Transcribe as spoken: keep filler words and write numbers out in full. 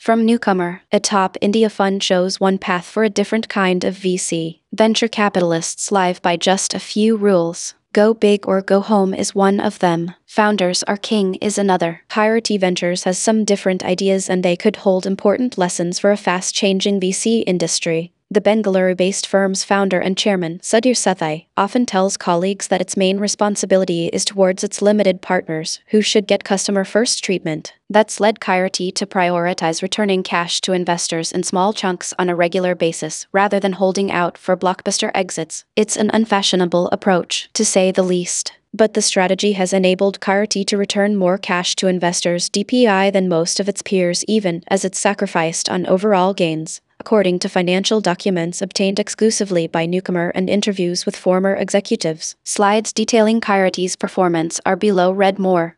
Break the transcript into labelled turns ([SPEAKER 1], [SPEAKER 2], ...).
[SPEAKER 1] From Newcomer, a top India fund shows one path for a different kind of V C. Venture capitalists live by just a few rules. Go big or go home is one of them. Founders are king is another. Coyote Ventures has some different ideas and they could hold important lessons for a fast-changing V C industry. The Bengaluru-based firm's founder and chairman, Sudhir Sethai, often tells colleagues that its main responsibility is towards its limited partners, who should get customer-first treatment. That's led Coyote to prioritize returning cash to investors in small chunks on a regular basis, rather than holding out for blockbuster exits. It's an unfashionable approach, to say the least. But the strategy has enabled Coyote to return more cash to investors D P I than most of its peers, even as it's sacrificed on overall gains. According to financial documents obtained exclusively by Newcomer and interviews with former executives. Slides detailing Coyote's performance are below. Read more.